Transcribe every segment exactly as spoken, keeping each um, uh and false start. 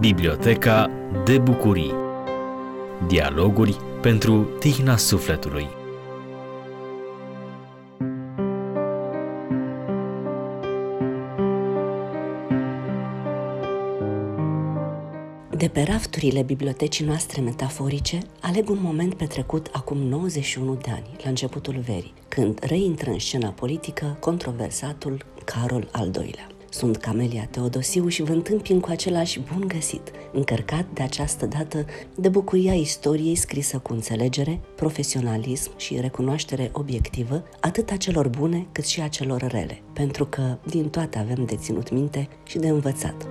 Biblioteca de bucurii. Dialoguri pentru tihna sufletului. De pe rafturile bibliotecii noastre metaforice, aleg un moment petrecut acum nouăzeci și unu de ani, la începutul verii, când reintră în scena politică controversatul Carol al doilea. Sunt Camelia Teodosiu și vă întâmpin cu același bun găsit, încărcat de această dată de bucuria istoriei scrisă cu înțelegere, profesionalism și recunoaștere obiectivă, atât a celor bune cât și a celor rele, pentru că din toate avem de ținut minte și de învățat.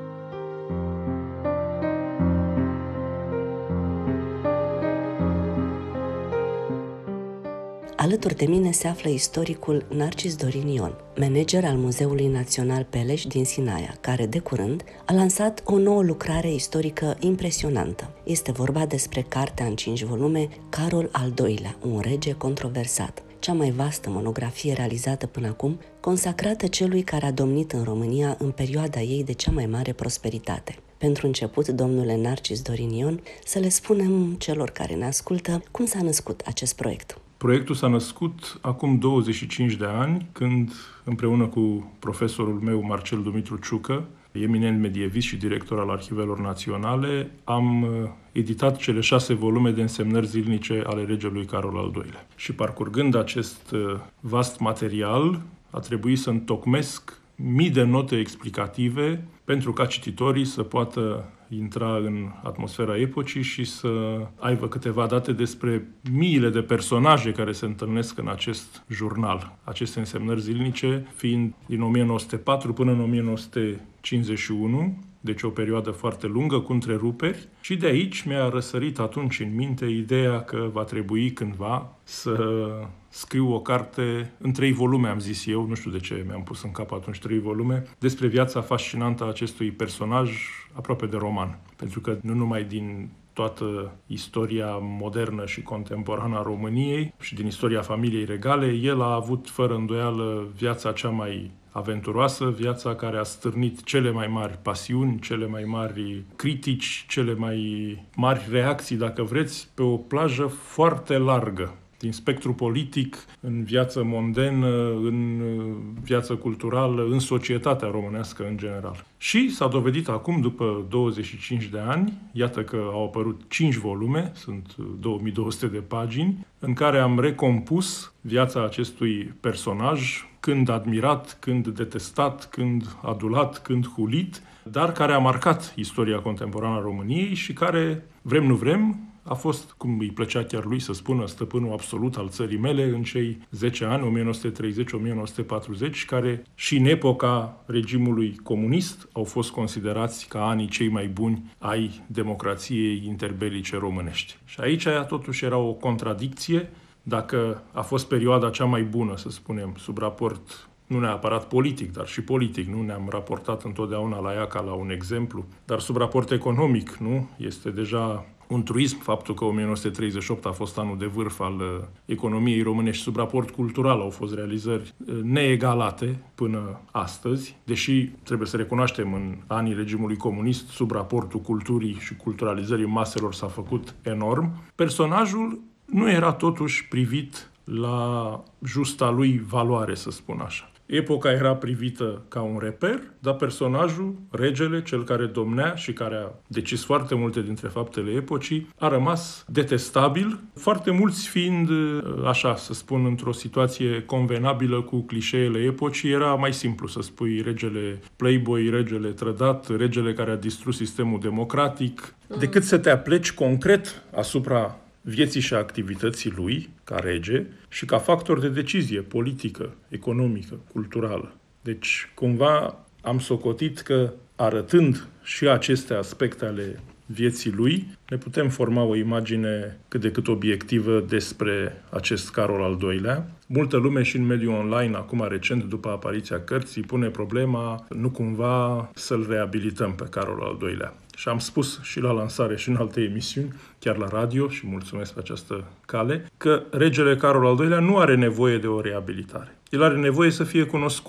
Alături de mine se află istoricul Narcis Dorin Ion, manager al Muzeului Național Peleș din Sinaia, care de curând a lansat o nouă lucrare istorică impresionantă. Este vorba despre cartea în cinci volume Carol al doilea, un rege controversat, cea mai vastă monografie realizată până acum, consacrată celui care a domnit în România în perioada ei de cea mai mare prosperitate. Pentru început, domnule Narcis Dorin Ion, să le spunem celor care ne ascultă cum s-a născut acest proiect. Proiectul s-a născut acum douăzeci și cinci de ani, când, împreună cu profesorul meu, Marcel Dumitru Ciucă, eminent medievist și director al Arhivelor Naționale, am editat cele șase volume de însemnări zilnice ale regelui Carol al doilea. Și parcurgând acest vast material, a trebuit să întocmesc mii de note explicative pentru ca cititorii să poată intra în atmosfera epocii și să aibă câteva date despre miile de personaje care se întâlnesc în acest jurnal. Aceste însemnări zilnice fiind din o mie nouă sute patru până în o mie nouă sute cincizeci și unu, deci o perioadă foarte lungă, cu întreruperi, și de aici mi-a răsărit atunci în minte ideea că va trebui cândva să scriu o carte în trei volume, am zis eu, nu știu de ce mi-am pus în cap atunci trei volume, despre viața fascinantă a acestui personaj aproape de roman. Pentru că nu numai din toată istoria modernă și contemporană a României și din istoria familiei regale, el a avut fără îndoială viața cea mai aventuroasă, viața care a stârnit cele mai mari pasiuni, cele mai mari critici, cele mai mari reacții, dacă vreți, pe o plajă foarte largă, din spectru politic, în viață mondenă, în viață culturală, în societatea românească în general. Și s-a dovedit acum, după douăzeci și cinci de ani, iată că au apărut cinci volume, sunt două mii două sute de pagini, în care am recompus viața acestui personaj, când admirat, când detestat, când adulat, când hulit, dar care a marcat istoria contemporană a României și care, vrem nu vrem, a fost, cum îi plăcea chiar lui să spună, stăpânul absolut al țării mele în cei zece ani, o mie nouă sute treizeci - o mie nouă sute patruzeci, care și în epoca regimului comunist au fost considerați ca anii cei mai buni ai democrației interbelice românești. Și aici totuși era o contradicție. Dacă a fost perioada cea mai bună, să spunem, sub raport nu neapărat politic, dar și politic, nu ne-am raportat întotdeauna la ea ca la un exemplu, dar sub raport economic, nu? Este deja un truism faptul că o mie nouă sute treizeci și opt a fost anul de vârf al uh, economiei românești. Sub raport cultural au fost realizări uh, neegalate până astăzi, deși trebuie să recunoaștem în anii regimului comunist, sub raportul culturii și culturalizării maselor s-a făcut enorm. Personajul nu era totuși privit la justa lui valoare, să spun așa. Epoca era privită ca un reper, dar personajul, regele, cel care domnea și care a decis foarte multe dintre faptele epocii, a rămas detestabil, foarte mulți fiind, așa să spun, într-o situație convenabilă cu clișeele epocii. Era mai simplu să spui regele playboy, regele trădat, regele care a distrus sistemul democratic, decât să te apleci concret asupra vieții și activității lui, ca rege, și ca factor de decizie politică, economică, culturală. Deci, cumva, am socotit că, arătând și aceste aspecte ale vieții lui, ne putem forma o imagine cât de cât obiectivă despre acest Carol al doilea. Multă lume și în mediul online, acum recent, după apariția cărții, pune problema nu cumva să-l reabilităm pe Carol al doilea. Și am spus și la lansare și în alte emisiuni, chiar la radio, și mulțumesc pe această cale, că regele Carol al doilea nu are nevoie de o reabilitare. El are nevoie să fie cunoscut.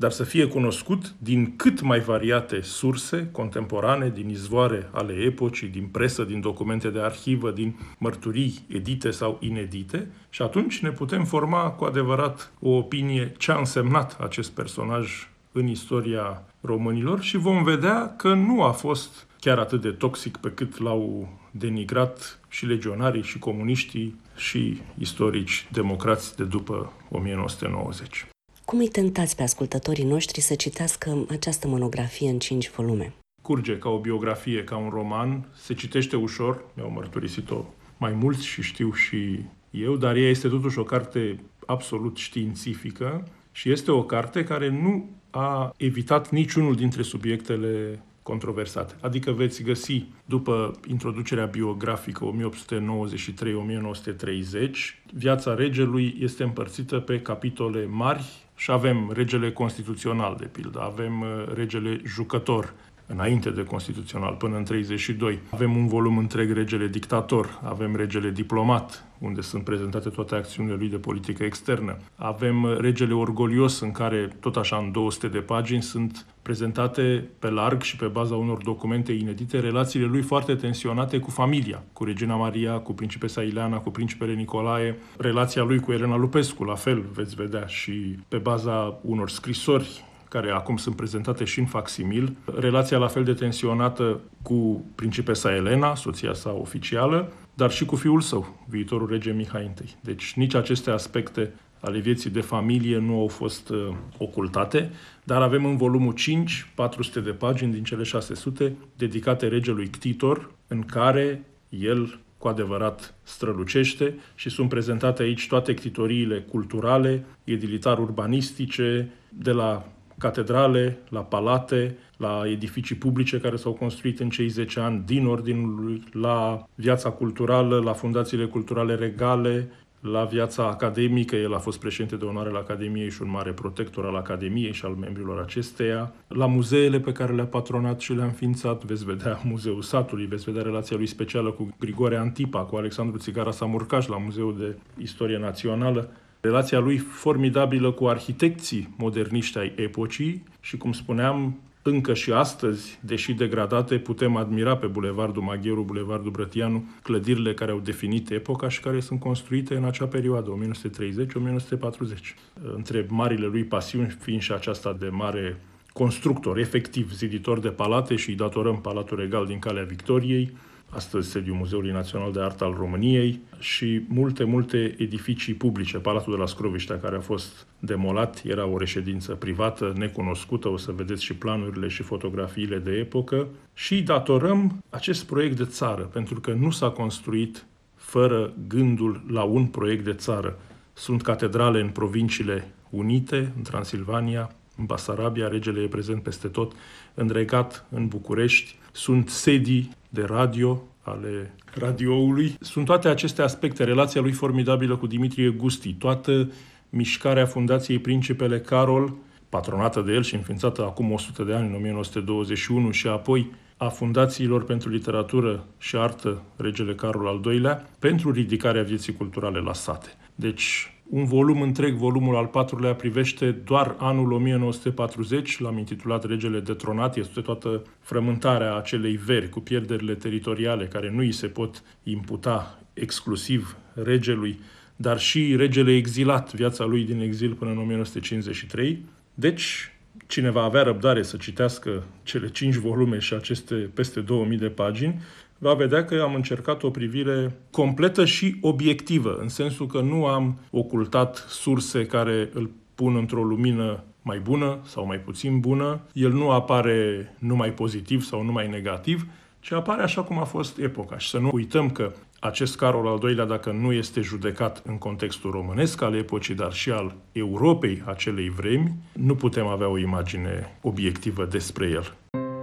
dar să fie cunoscut din cât mai variate surse contemporane, din izvoare ale epocii, din presă, din documente de arhivă, din mărturii edite sau inedite, și atunci ne putem forma cu adevărat o opinie ce a însemnat acest personaj în istoria românilor și vom vedea că nu a fost chiar atât de toxic pe cât l-au denigrat și legionarii și comuniștii și istorici democrați de după o mie nouă sute nouăzeci. Cum îi tentați pe ascultătorii noștri să citească această monografie în cinci volume? Curge ca o biografie, ca un roman, se citește ușor, mi-au mărturisit-o mai mulți și știu și eu, dar ea este totuși o carte absolut științifică și este o carte care nu a evitat niciunul dintre subiectele controversate. Adică veți găsi, după introducerea biografică o mie opt sute nouăzeci și trei - o mie nouă sute treizeci, viața regelui este împărțită pe capitole mari și avem regele constituțional, de pildă, avem regele jucător, înainte de constituțional, până în treizeci și doi. Avem un volum întreg regele dictator, avem regele diplomat, unde sunt prezentate toate acțiunile lui de politică externă. Avem regele orgolios, în care, tot așa, în două sute de pagini, sunt prezentate pe larg și pe baza unor documente inedite relațiile lui foarte tensionate cu familia, cu regina Maria, cu principesa Ileana, cu principele Nicolae, relația lui cu Elena Lupescu, la fel, veți vedea, și pe baza unor scrisori care acum sunt prezentate și în facsimil, relația la fel de tensionată cu principesa Elena, soția sa oficială, dar și cu fiul său, viitorul rege Mihai I. Deci nici aceste aspecte ale vieții de familie nu au fost uh, ocultate, dar avem în volumul cinci, patru sute de pagini din cele șase sute, dedicate regelui Ctitor, în care el cu adevărat strălucește și sunt prezentate aici toate ctitoriile culturale, edilitar-urbanistice, de la catedrale, la palate, la edificii publice care s-au construit în cei zece ani din ordinul lui, la viața culturală, la fundațiile culturale regale, la viața academică. El a fost președinte de onoare al Academiei și un mare protector al Academiei și al membrilor acesteia, la muzeele pe care le-a patronat și le-a înființat. Veți vedea Muzeul Satului, veți vedea relația lui specială cu Grigore Antipa, cu Alexandru Țigara Samurcaș la Muzeul de Istorie Națională, relația lui formidabilă cu arhitecții moderniști ai epocii și, cum spuneam, încă și astăzi, deși degradate, putem admira pe Bulevardul Magheru, Bulevardul Brătianu, clădirile care au definit epoca și care sunt construite în acea perioadă, o mie nouă sute treizeci - o mie nouă sute patruzeci. Între marile lui pasiuni fiind și aceasta de mare constructor, efectiv, ziditor de palate, și îi datorăm Palatul Regal din Calea Victoriei, astăzi sediul Muzeului Național de Artă al României, și multe, multe edificii publice. Palatul de la Scroviștea, care a fost demolat, era o reședință privată, necunoscută, o să vedeți și planurile și fotografiile de epocă. Și datorăm acest proiect de țară, pentru că nu s-a construit fără gândul la un proiect de țară. Sunt catedrale în provinciile unite, în Transilvania, în Basarabia, regele e prezent peste tot, în Regat, în București, sunt sedii de radio ale radioului. Sunt toate aceste aspecte, relația lui formidabilă cu Dimitrie Gusti, toată mișcarea Fundației Principele Carol, patronată de el și înființată acum o sută de ani, în o mie nouă sute douăzeci și unu, și apoi a Fundațiilor pentru Literatură și Artă, regele Carol al doilea, pentru ridicarea vieții culturale la sate. Deci, un volum întreg, volumul al patrulea, privește doar anul o mie nouă sute patruzeci, l-am intitulat Regele Detronat, este toată frământarea acelei veri cu pierderile teritoriale care nu îi se pot imputa exclusiv regelui, dar și regele exilat, viața lui din exil până în o mie nouă sute cincizeci și trei. Deci, cine va avea răbdare să citească cele cinci volume și aceste peste două mii de pagini, va vedea că am încercat o privire completă și obiectivă, în sensul că nu am ocultat surse care îl pun într-o lumină mai bună sau mai puțin bună. El nu apare numai pozitiv sau numai negativ, ci apare așa cum a fost epoca. Și să nu uităm că acest Carol al doilea, dacă nu este judecat în contextul românesc al epocii, dar și al Europei acelei vremi, nu putem avea o imagine obiectivă despre el.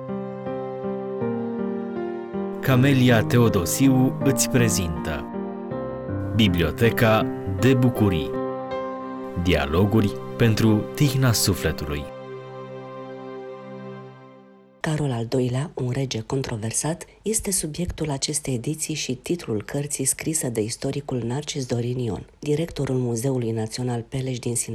Camelia Teodosiu îți prezintă Biblioteca de Bucurii. Dialoguri pentru tihna sufletului. Carol al doilea, un rege controversat, este subiectul acestei ediții și titlul cărții scrisă de istoricul Narcis Dorin Ion, directorul Muzeului Național Peleș din Sinaia,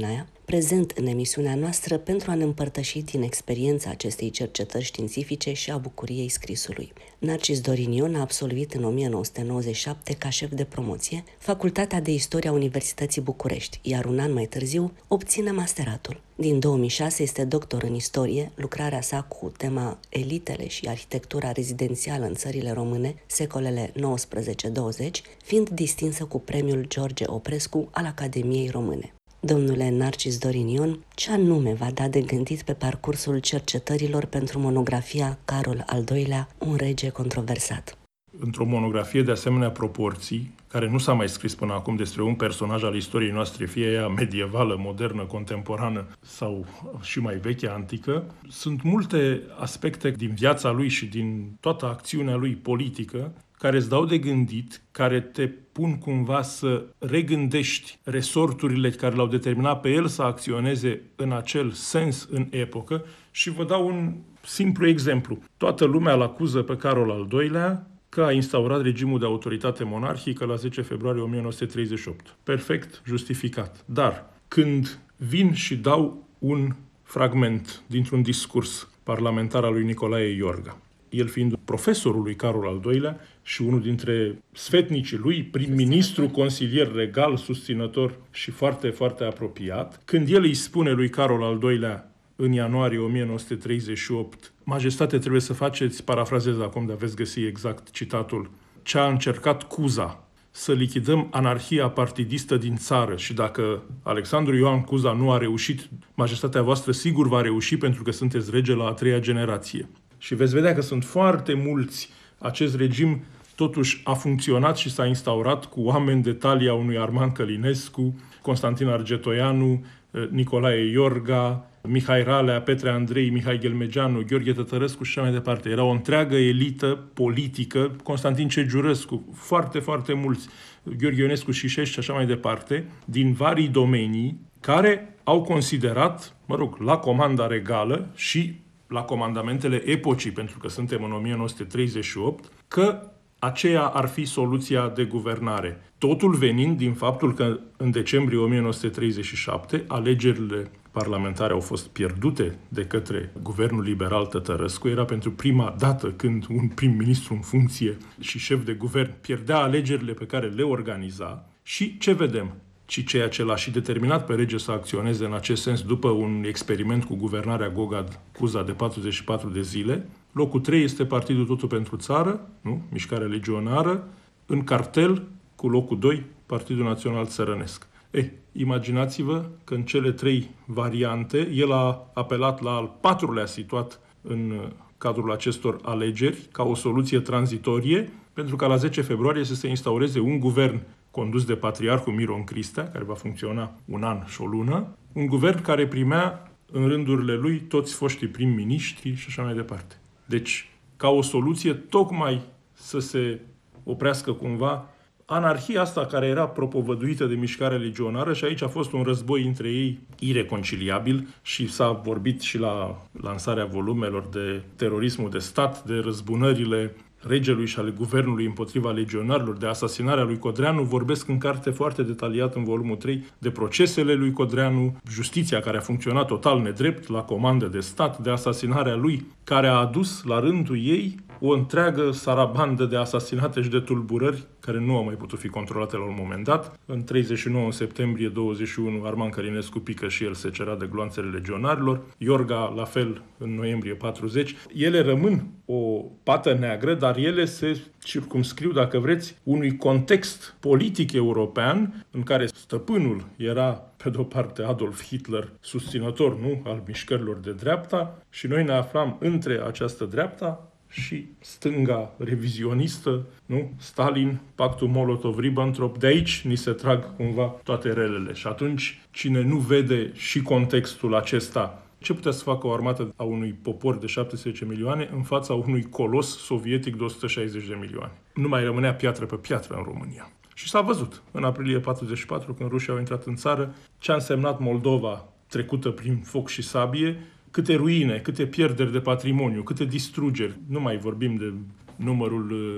prezent în emisiunea noastră pentru a ne împărtăși din experiența acestei cercetări științifice și a bucuriei scrisului. Narcis Dorin Ion a absolvit în o mie nouă sute nouăzeci și șapte ca șef de promoție Facultatea de Istoria Universității București, iar un an mai târziu obține masteratul. Din două mii șase este doctor în istorie, lucrarea sa cu tema Elitele și arhitectura rezidențială în țările române, secolele nouăsprezece douăzeci, fiind distinsă cu premiul George Oprescu al Academiei Române. Domnule Narcis Dorin Ion, ce anume va da de gândit pe parcursul cercetărilor pentru monografia Carol al doilea, un rege controversat? Într-o monografie de asemenea proporții, care nu s-a mai scris până acum despre un personaj al istoriei noastre, fie ea medievală, modernă, contemporană sau și mai veche, antică, sunt multe aspecte din viața lui și din toată acțiunea lui politică care îți dau de gândit, care te pun cumva să regândești resorturile care l-au determinat pe el să acționeze în acel sens în epocă. Și vă dau un simplu exemplu. Toată lumea îl acuză pe Carol al doilea că a instaurat regimul de autoritate monarhică la zece februarie o mie nouă sute treizeci și opt. Perfect justificat. Dar când vin și dau un fragment dintr-un discurs parlamentar al lui Nicolae Iorga, el fiind profesorul lui Carol al doilea și unul dintre sfetnicii lui, prim-ministru, consilier regal, susținător și foarte, foarte apropiat, când el îi spune lui Carol al doilea în ianuarie o mie nouă sute treizeci și opt, Majestate, trebuie să faceți, parafrazez acum, dar veți găsi exact citatul, ce a încercat Cuza, să lichidăm anarhia partidistă din țară și dacă Alexandru Ioan Cuza nu a reușit, Majestatea voastră sigur va reuși pentru că sunteți rege la a treia generație. Și veți vedea că sunt foarte mulți. Acest regim totuși a funcționat și s-a instaurat cu oameni de talia unui Armand Călinescu, Constantin Argetoianu, Nicolae Iorga, Mihai Ralea, Petre Andrei, Mihai Ghelmegeanu, Gheorghe Tătărescu și așa mai departe. Era o întreagă elită politică, Constantin Cegiurescu, foarte, foarte mulți, Gheorghe Ionescu Șișești și așa mai departe, din varii domenii, care au considerat, mă rog, la comanda regală și la comandamentele epocii, pentru că suntem în o mie nouă sute treizeci și opt, că aceea ar fi soluția de guvernare. Totul venind din faptul că în decembrie o mie nouă sute treizeci și șapte alegerile parlamentare au fost pierdute de către guvernul liberal Tătărescu. Era pentru prima dată când un prim-ministru în funcție și șef de guvern pierdea alegerile pe care le organiza. Și ce vedem? Ci ceea ce l-a și determinat pe rege să acționeze în acest sens după un experiment cu guvernarea Gogad-Cuza de patruzeci și patru de zile. Locul trei este Partidul Totul pentru Țară, nu? Mișcarea Legionară, în cartel cu locul doi, Partidul Național Țărănesc. Eh, imaginați-vă că în cele trei variante el a apelat la al patrulea situat în cadrul acestor alegeri ca o soluție tranzitorie, pentru ca la zece februarie să se instaureze un guvern condus de patriarhul Miron Cristea, care va funcționa un an și o lună, un guvern care primea în rândurile lui toți foștii prim-miniștri și așa mai departe. Deci, ca o soluție, tocmai să se oprească cumva anarhia asta care era propovăduită de mișcarea legionară și aici a fost un război între ei ireconciliabil și s-a vorbit și la lansarea volumelor de terorismul de stat, de răzbunările regelui și ale guvernului împotriva legionarilor, de asasinarea lui Codreanu. Vorbesc în carte foarte detaliat în volumul trei de procesele lui Codreanu, justiția care a funcționat total nedrept la comandă de stat, de asasinarea lui, care a adus la rândul ei o întreagă sarabandă de asasinate și de tulburări care nu au mai putut fi controlate la un moment dat. În treizeci și nouă septembrie douăzeci și unu, Armand Călinescu pică și el secerat de gloanțele legionarilor. Iorga, la fel, în noiembrie patruzeci. Ele rămân o pată neagră, dar ele se circumscriu, dacă vreți, unui context politic european în care stăpânul era, pe de-o parte, Adolf Hitler, susținător, nu, al mișcărilor de dreapta, și noi ne aflam între această dreapta și stânga revizionistă, nu? Stalin, pactul Molotov-Ribbentrop, de aici ni se trag cumva toate relele. Și atunci, cine nu vede și contextul acesta, ce putea să facă o armată a unui popor de șaptesprezece milioane în fața unui colos sovietic de o sută șaizeci de milioane? Nu mai rămânea piatră pe piatră în România. Și s-a văzut, în aprilie patruzeci și patru, când rușii au intrat în țară, ce a însemnat Moldova trecută prin foc și sabie, câte ruine, câte pierderi de patrimoniu, câte distrugeri. Nu mai vorbim de numărul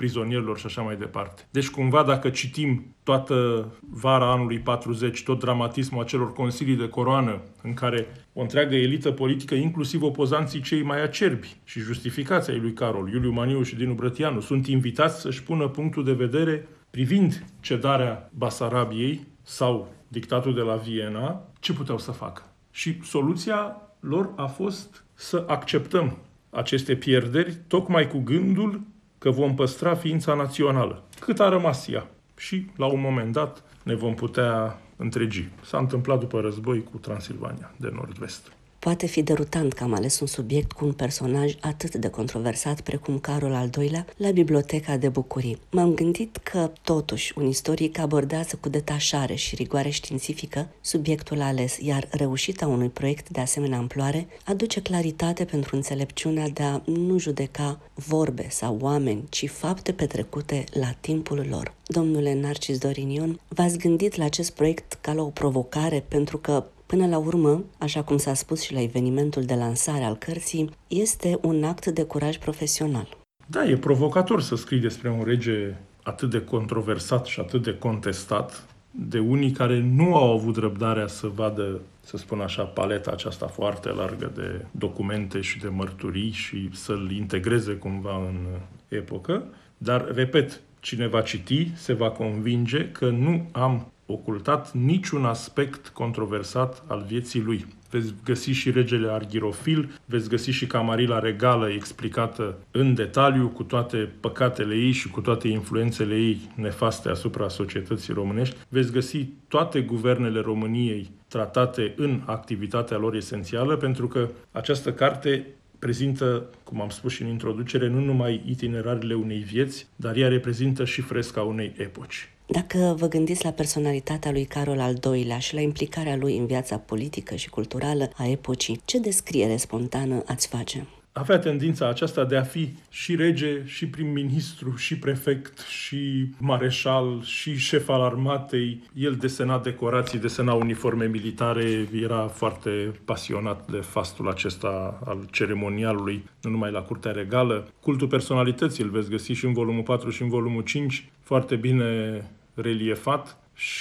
prizonierilor și așa mai departe. Deci cumva dacă citim toată vara anului patruzeci, tot dramatismul acelor consilii de coroană în care o întreagă elită politică, inclusiv opozanții cei mai acerbi și justificați ai lui Carol, Iuliu Maniu și Dinu Brătianu, sunt invitați să-și pună punctul de vedere privind cedarea Basarabiei sau dictatul de la Viena, ce puteau să facă. Și soluția lor a fost să acceptăm aceste pierderi, tocmai cu gândul că vom păstra ființa națională, cât a rămas ea. Și, la un moment dat, ne vom putea întregi. S-a întâmplat după război cu Transilvania de Nord-Vest. Poate fi derutant că am ales un subiect cu un personaj atât de controversat precum Carol al doilea la Biblioteca de Bucurii. M-am gândit că, totuși, un istoric abordează cu detașare și rigoare științifică subiectul ales, iar reușita unui proiect de asemenea amploare aduce claritate pentru înțelepciunea de a nu judeca vorbe sau oameni, ci fapte petrecute la timpul lor. Domnule Narcis Dorin Ion, v-ați gândit la acest proiect ca la o provocare pentru că până la urmă, așa cum s-a spus și la evenimentul de lansare al cărții, este un act de curaj profesional. Da, e provocator să scrii despre un rege atât de controversat și atât de contestat, de unii care nu au avut răbdarea să vadă, să spun așa, paleta aceasta foarte largă de documente și de mărturii și să-l integreze cumva în epocă. Dar, repet, cine va citi se va convinge că nu am ocultat niciun aspect controversat al vieții lui. Veți găsi și regele Arghirofil, veți găsi și Camarila Regală explicată în detaliu, cu toate păcatele ei și cu toate influențele ei nefaste asupra societății românești. Veți găsi toate guvernele României tratate în activitatea lor esențială, pentru că această carte prezintă, cum am spus și în introducere, nu numai itinerariile unei vieți, dar ea reprezintă și fresca unei epoci. Dacă vă gândiți la personalitatea lui Carol al doilea și la implicarea lui în viața politică și culturală a epocii, ce descriere spontană ați face? Avea tendința aceasta de a fi și rege, și prim-ministru, și prefect, și mareșal, și șef al armatei. El desena decorații, desena uniforme militare, era foarte pasionat de fastul acesta al ceremonialului, nu numai la curtea regală. Cultul personalității îl veți găsi și în volumul patru și în volumul cinci, foarte bine reliefat.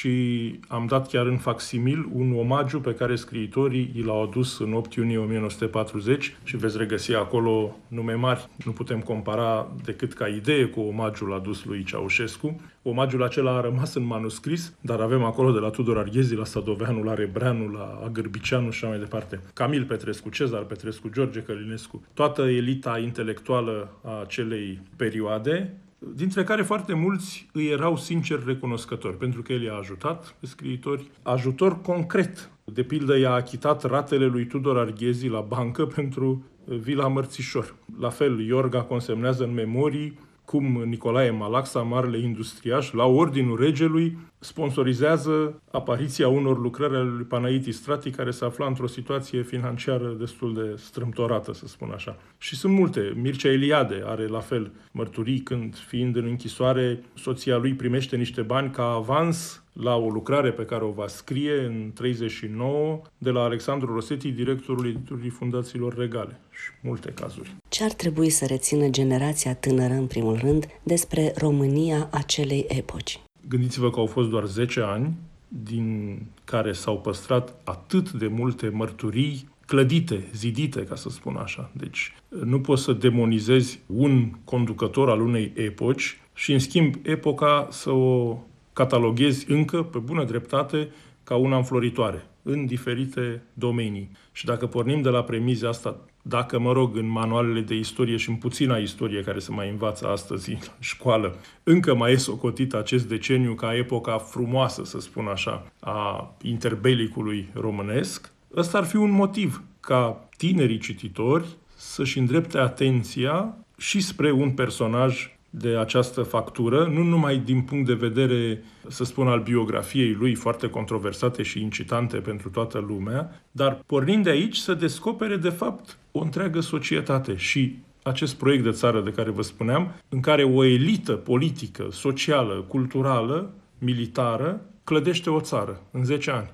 Și am dat chiar în facsimil un omagiu pe care scriitorii i l-au adus în opt iunie o mie nouă sute patruzeci și veți regăsi acolo nume mari. Nu putem compara decât ca idee cu omagiul adus lui Ceaușescu. Omagiul acela a rămas în manuscris, dar avem acolo de la Tudor Arghezi, la Sadoveanu, la Rebreanu, la Agârbiceanu și așa mai departe. Camil Petrescu, Cezar Petrescu, George Călinescu, toată elita intelectuală a acelei perioade, dintre care foarte mulți îi erau sincer recunoscători, pentru că el i-a ajutat pe scriitori, ajutor concret. De pildă, i-a achitat ratele lui Tudor Arghezi la bancă pentru Vila Mărțișor. La fel, Iorga consemnează în memorii cum Nicolae Malaxa, marele industriaș, la ordinul regelui, sponsorizează apariția unor lucrări ale lui Panaiti Strati, care se afla într-o situație financiară destul de strâmtorată, să spun așa. Și sunt multe. Mircea Eliade are la fel mărturii când, fiind în închisoare, soția lui primește niște bani ca avans la o lucrare pe care o va scrie în treizeci și nouă de la Alexandru Rosetti, directorul editurii Fundațiilor Regale. Și multe cazuri. Ce ar trebui să rețină generația tânără, în primul rând, despre România acelei epoci? Gândiți-vă că au fost doar zece ani din care s-au păstrat atât de multe mărturii clădite, zidite, ca să spun așa. Deci nu poți să demonizezi un conducător al unei epoci și, în schimb, epoca să o cataloghezi încă, pe bună dreptate, ca una înfloritoare, în diferite domenii. Și dacă pornim de la premiza asta, dacă, mă rog, în manualele de istorie și în puțina istorie care se mai învață astăzi în școală, încă mai e socotit acest deceniu ca epoca frumoasă, să spun așa, a interbelicului românesc, ăsta ar fi un motiv ca tinerii cititori să-și îndrepte atenția și spre un personaj de această factură, nu numai din punct de vedere, să spun, al biografiei lui, foarte controversate și incitante pentru toată lumea, dar pornind de aici să descopere, de fapt, o întreagă societate și acest proiect de țară de care vă spuneam, în care o elită politică, socială, culturală, militară, clădește o țară în zece ani.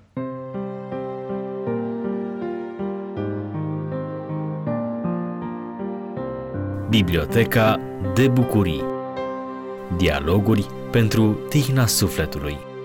Biblioteca de Bucurii. Dialoguri pentru tihna sufletului.